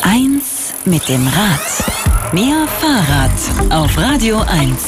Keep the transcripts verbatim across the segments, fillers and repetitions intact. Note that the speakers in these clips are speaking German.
eins mit dem Rad. Mehr Fahrrad auf Radio eins.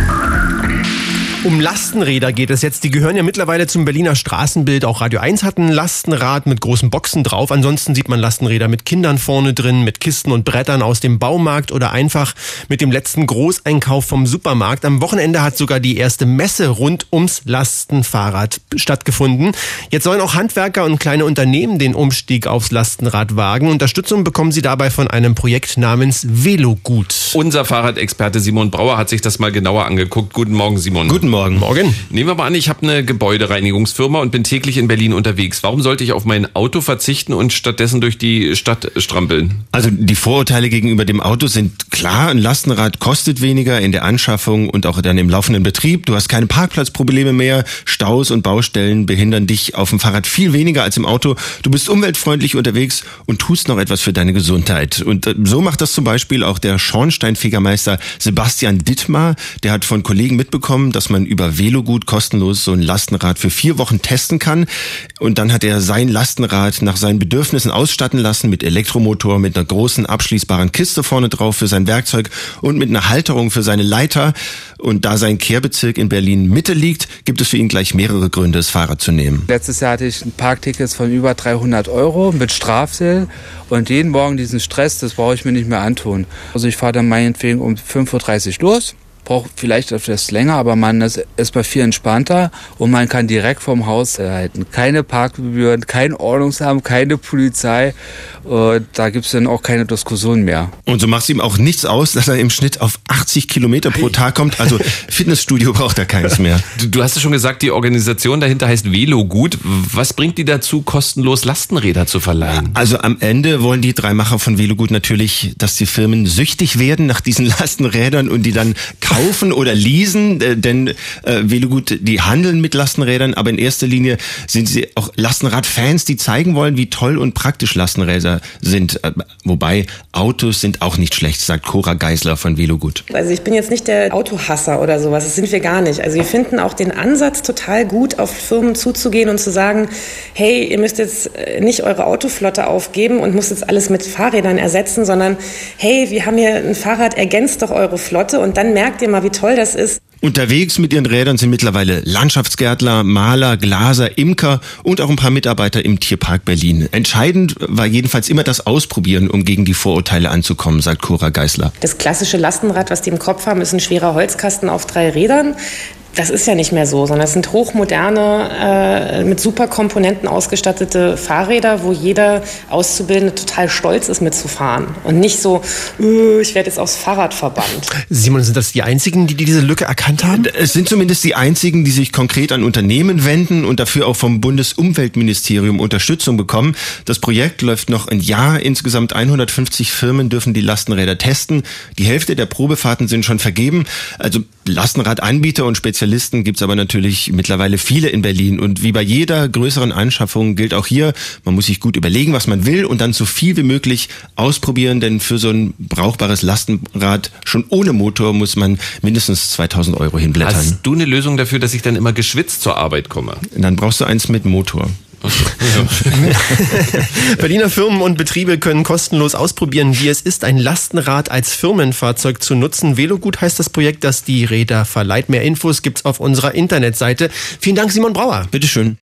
Um Lastenräder geht es jetzt. Die gehören ja mittlerweile zum Berliner Straßenbild. Auch Radio eins hat ein Lastenrad mit großen Boxen drauf. Ansonsten sieht man Lastenräder mit Kindern vorne drin, mit Kisten und Brettern aus dem Baumarkt oder einfach mit dem letzten Großeinkauf vom Supermarkt. Am Wochenende hat sogar die erste Messe rund ums Lastenfahrrad stattgefunden. Jetzt sollen auch Handwerker und kleine Unternehmen den Umstieg aufs Lastenrad wagen. Unterstützung bekommen sie dabei von einem Projekt namens Velogut. Unser Fahrradexperte Simon Brauer hat sich das mal genauer angeguckt. Guten Morgen, Simon. Guten Morgen. Morgen. Nehmen wir mal an, ich habe eine Gebäudereinigungsfirma und bin täglich in Berlin unterwegs. Warum sollte ich auf mein Auto verzichten und stattdessen durch die Stadt strampeln? Also die Vorurteile gegenüber dem Auto sind klar. Ein Lastenrad kostet weniger in der Anschaffung und auch dann im laufenden Betrieb. Du hast keine Parkplatzprobleme mehr. Staus und Baustellen behindern dich auf dem Fahrrad viel weniger als im Auto. Du bist umweltfreundlich unterwegs und tust noch etwas für deine Gesundheit. Und so macht das zum Beispiel auch der Schornsteinfegermeister Sebastian Dittmar. Der hat von Kollegen mitbekommen, dass man über Velogut kostenlos so ein Lastenrad für vier Wochen testen kann. Und dann hat er sein Lastenrad nach seinen Bedürfnissen ausstatten lassen mit Elektromotor, mit einer großen abschließbaren Kiste vorne drauf für sein Werkzeug und mit einer Halterung für seine Leiter. Und da sein Kehrbezirk in Berlin Mitte liegt, gibt es für ihn gleich mehrere Gründe, das Fahrrad zu nehmen. Letztes Jahr hatte ich ein Parkticket von über dreihundert Euro mit Strafzettel. Und jeden Morgen diesen Stress, das brauche ich mir nicht mehr antun. Also ich fahre dann meinetwegen um fünf Uhr dreißig los. Braucht vielleicht etwas länger, aber man ist, ist bei viel entspannter und man kann direkt vom Haus halten. Keine Parkgebühren, kein Ordnungsamt, keine Polizei. Und da gibt es dann auch keine Diskussion mehr. Und so macht es ihm auch nichts aus, dass er im Schnitt auf achtzig Kilometer pro Tag kommt. Also Fitnessstudio braucht er keins mehr. Du, du hast ja schon gesagt, die Organisation dahinter heißt Velogut. Was bringt die dazu, kostenlos Lastenräder zu verleihen? Also am Ende wollen die drei Macher von Velogut natürlich, dass die Firmen süchtig werden nach diesen Lastenrädern und die dann kaufen oder leasen, denn äh, Velogut, die handeln mit Lastenrädern, aber in erster Linie sind sie auch Lastenradfans, die zeigen wollen, wie toll und praktisch Lastenräder sind. Äh, wobei Autos sind auch nicht schlecht, sagt Cora Geisler von Velogut. Also ich bin jetzt nicht der Autohasser oder sowas, das sind wir gar nicht. Also wir finden auch den Ansatz total gut, auf Firmen zuzugehen und zu sagen, hey, ihr müsst jetzt nicht eure Autoflotte aufgeben und müsst jetzt alles mit Fahrrädern ersetzen, sondern hey, wir haben hier ein Fahrrad, ergänzt doch eure Flotte und dann merkt ihr mal, wie toll das ist. Unterwegs mit ihren Rädern sind mittlerweile Landschaftsgärtler, Maler, Glaser, Imker und auch ein paar Mitarbeiter im Tierpark Berlin. Entscheidend war jedenfalls immer das Ausprobieren, um gegen die Vorurteile anzukommen, sagt Cora Geisler. Das klassische Lastenrad, was die im Kopf haben, ist ein schwerer Holzkasten auf drei Rädern. Das ist ja nicht mehr so, sondern es sind hochmoderne, äh, mit super Komponenten ausgestattete Fahrräder, wo jeder Auszubildende total stolz ist mitzufahren und nicht so, uh, ich werde jetzt aufs Fahrrad verbannt. Simon, sind das die einzigen, die diese Lücke erkannt haben? Es sind zumindest die einzigen, die sich konkret an Unternehmen wenden und dafür auch vom Bundesumweltministerium Unterstützung bekommen. Das Projekt läuft noch ein Jahr. Insgesamt hundertfünfzig Firmen dürfen die Lastenräder testen. Die Hälfte der Probefahrten sind schon vergeben. Also Lastenradanbieter und Spezialisten gibt's aber natürlich mittlerweile viele in Berlin. Und wie bei jeder größeren Anschaffung gilt auch hier, man muss sich gut überlegen, was man will und dann so viel wie möglich ausprobieren. Denn für so ein brauchbares Lastenrad schon ohne Motor muss man mindestens zweitausend Euro hinblättern. Hast du eine Lösung dafür, dass ich dann immer geschwitzt zur Arbeit komme? Dann brauchst du eins mit Motor. Berliner Firmen und Betriebe können kostenlos ausprobieren, wie es ist, ein Lastenrad als Firmenfahrzeug zu nutzen. Velogut heißt das Projekt, das die Räder verleiht. Mehr Infos gibt's auf unserer Internetseite. Vielen Dank, Simon Brauer. Bitteschön.